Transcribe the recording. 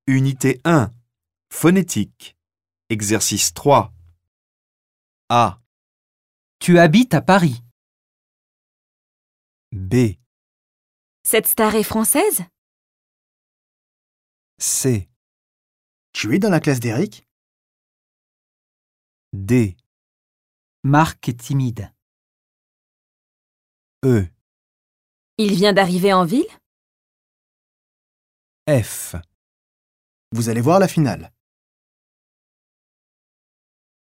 Unité 1. Phonétique. Exercice 3. A. Tu habites à Paris. B. Cette star est française? C. Tu es dans la classe d'Eric? D. Marc est timide. E. Il vient d'arriver en ville? F. Vous allez voir la finale.